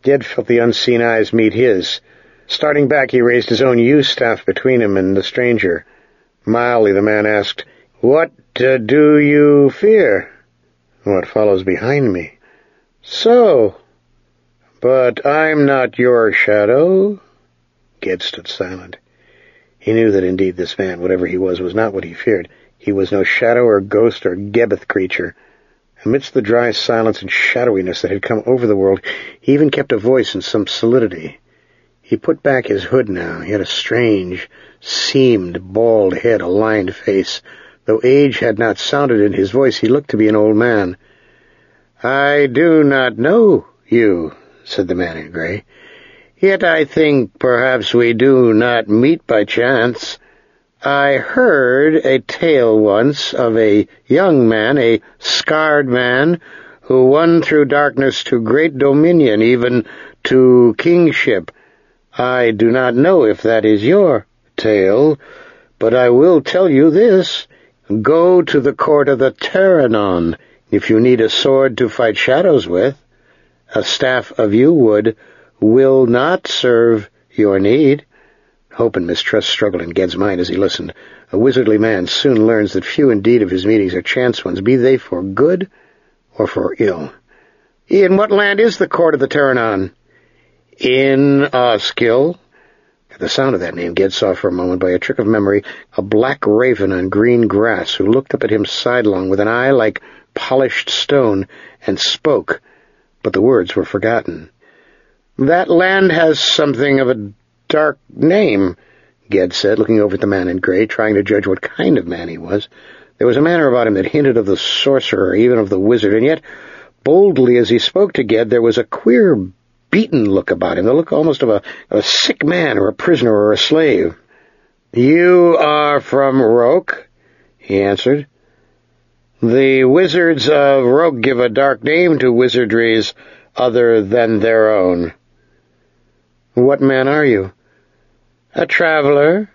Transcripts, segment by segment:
Ged felt the unseen eyes meet his. Starting back, he raised his own yew-staff between him and the stranger. Mildly, the man asked, "What do you fear?" "What follows behind me." "So, but I'm not your shadow." Ged stood silent. He knew that indeed this man, whatever he was not what he feared. He was no shadow or ghost or Gebeth creature. Amidst the dry silence and shadowiness that had come over the world, he even kept a voice and some solidity. He put back his hood now. He had a strange, seamed, bald head, a lined face. Though age had not sounded in his voice, he looked to be an old man. "I do not know you," said the man in grey. "Yet I think perhaps we do not meet by chance. I heard a tale once of a young man, a scarred man, who won through darkness to great dominion, even to kingship. I do not know if that is your tale, but I will tell you this. Go to the court of the Terranon if you need a sword to fight shadows with. A staff of yew wood will not serve your need." Hope and mistrust struggled in Ged's mind as he listened. A wizardly man soon learns that few indeed of his meetings are chance ones, be they for good or for ill. "In what land is the court of the Terranon?" "In Oskyll." At the sound of that name, Ged saw for a moment, by a trick of memory, a black raven on green grass who looked up at him sidelong with an eye like polished stone and spoke, but the words were forgotten. "That land has something of a dark name," Ged said, looking over at the man in grey, trying to judge what kind of man he was. There was a manner about him that hinted of the sorcerer, even of the wizard, and yet, boldly as he spoke to Ged, there was a queer, beaten look about him, the look almost of a sick man or a prisoner or a slave. "You are from Roke," he answered. "The wizards of Roke give a dark name to wizardries other than their own." "What man are you?" "A traveler,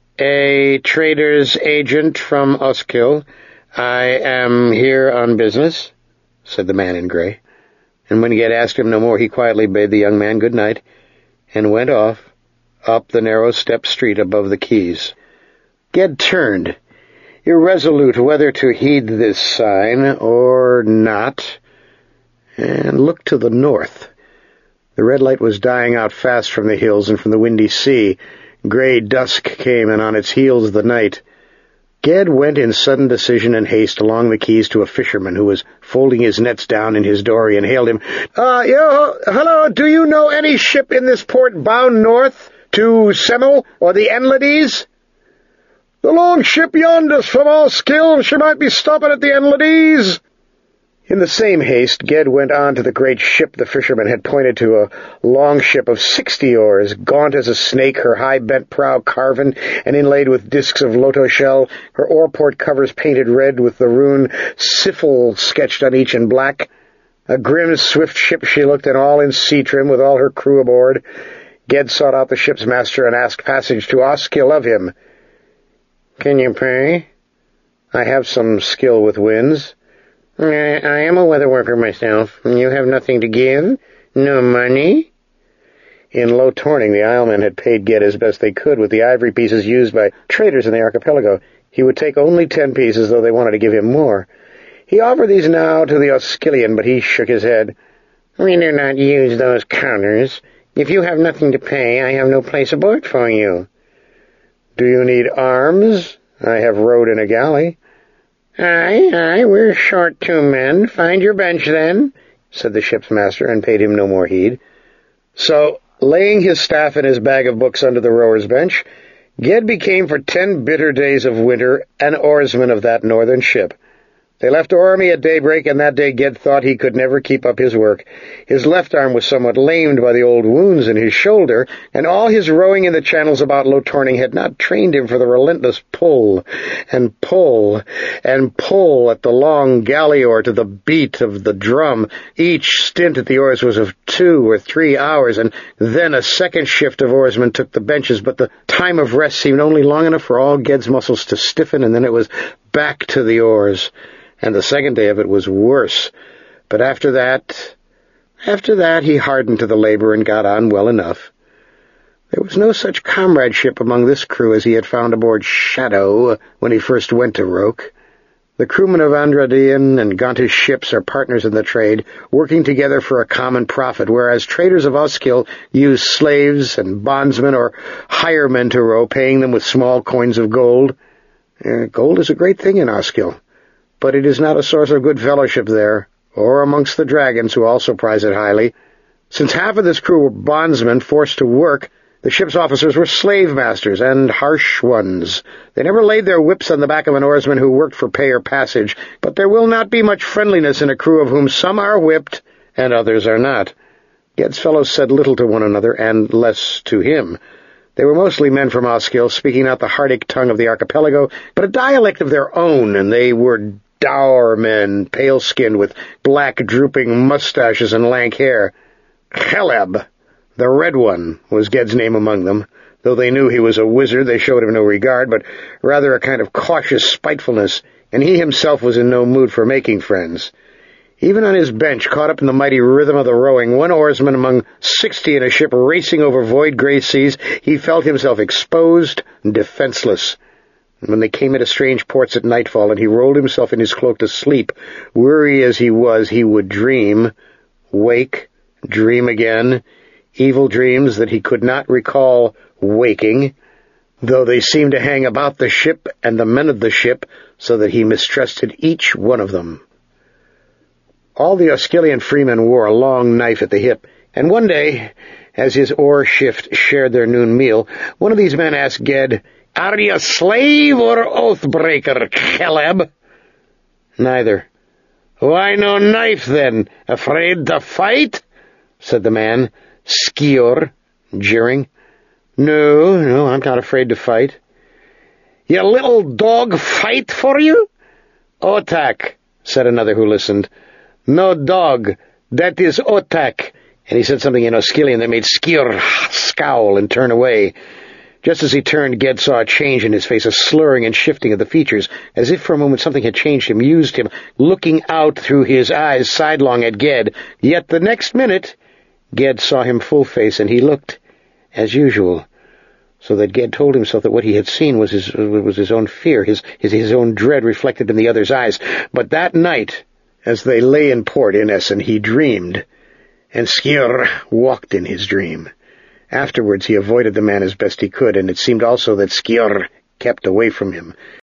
a trader's agent from Oskyll. I am here on business," said the man in grey. And when Ged asked him no more, he quietly bade the young man good night, and went off, up the narrow stepped street above the quays. Ged turned, irresolute whether to heed this sign or not, and looked to the north. The red light was dying out fast from the hills and from the windy sea. Grey dusk came, and on its heels the night. Ged went in sudden decision and haste along the quays to a fisherman who was folding his nets down in his dory, and hailed him. Hello, do you know any ship in this port bound north to Semel or the Enlades?" "The long ship yonder's from Oskyll, and she might be stopping at the Enlades." In the same haste, Ged went on to the great ship the fisherman had pointed to, a long ship of 60 oars, gaunt as a snake, her high-bent prow carven and inlaid with discs of loto shell, her oar-port covers painted red with the rune Siffel sketched on each in black. A grim, swift ship she looked, and all in sea-trim, with all her crew aboard. Ged sought out the ship's master and asked passage to Oskyll of him. "Can you pay?" "I have some skill with winds." I am a weather worker myself. You have nothing to give? No money?" In low Torning, the Islemen had paid Ged as best they could with the ivory pieces used by traders in the archipelago. He would take only 10 pieces, though they wanted to give him more. He offered these now to the Oskylian, but he shook his head. "We do not use those counters. If you have nothing to pay, I have no place aboard for you." "Do you need arms? I have rowed in a galley." Aye, we're short 2 men. Find your bench, then," said the ship's master, and paid him no more heed. So, laying his staff and his bag of books under the rower's bench, Ged became for 10 bitter days of winter an oarsman of that northern ship. They left Ormy at daybreak, and that day Ged thought he could never keep up his work. His left arm was somewhat lamed by the old wounds in his shoulder, and all his rowing in the channels about Low Torning had not trained him for the relentless pull and pull and pull at the long galley oar to the beat of the drum. Each stint at the oars was of 2 or 3 hours, and then a second shift of oarsmen took the benches, but the time of rest seemed only long enough for all Ged's muscles to stiffen, and then it was back to the oars. And the second day of it was worse. But after that, After that he hardened to the labor and got on well enough. There was no such comradeship among this crew as he had found aboard Shadow when he first went to Roke. The crewmen of Andradian and Gonta's ships are partners in the trade, working together for a common profit, whereas traders of Oskill use slaves and bondsmen or hire men to row, paying them with small coins of gold. Gold is a great thing in Oskill, but it is not a source of good fellowship there, or amongst the dragons, who also prize it highly. Since half of this crew were bondsmen forced to work, the ship's officers were slave masters, and harsh ones. They never laid their whips on the back of an oarsman who worked for pay or passage, but there will not be much friendliness in a crew of whom some are whipped and others are not. Ged's fellows said little to one another, and less to him. They were mostly men from Oskill, speaking out the Hardic tongue of the archipelago, but a dialect of their own, and they were dour men, pale-skinned, with black drooping mustaches and lank hair. Cheleb, the Red One, was Ged's name among them. Though they knew he was a wizard, they showed him no regard, but rather a kind of cautious spitefulness, and he himself was in no mood for making friends. Even on his bench, caught up in the mighty rhythm of the rowing, one oarsman among 60 in a ship racing over void gray seas, he felt himself exposed and defenseless. And when they came into strange ports at nightfall, and he rolled himself in his cloak to sleep, weary as he was, he would dream, wake, dream again, evil dreams that he could not recall waking, though they seemed to hang about the ship and the men of the ship, so that he mistrusted each one of them. All the Oskillian freemen wore a long knife at the hip, and one day, as his oar shift shared their noon meal, one of these men asked Ged, "Are you slave or oath-breaker, Cheleb?" "Neither." "Why no knife, then? Afraid to fight?" said the man, Skior, jeering. No, I'm not afraid to fight." "Your little dog fight for you?" "Otak," said another who listened. "No dog, that is Otak." And he said something in Oskillian that made Skior scowl and turn away. Just as he turned, Ged saw a change in his face, a slurring and shifting of the features, as if for a moment something had changed him, used him, looking out through his eyes sidelong at Ged. Yet the next minute Ged saw him full face, and he looked as usual, so that Ged told himself that what he had seen was his own fear, his own dread reflected in the other's eyes. But that night, as they lay in port in Essen, he dreamed, and Skior walked in his dream. Afterwards he avoided the man as best he could, and it seemed also that Skior kept away from him.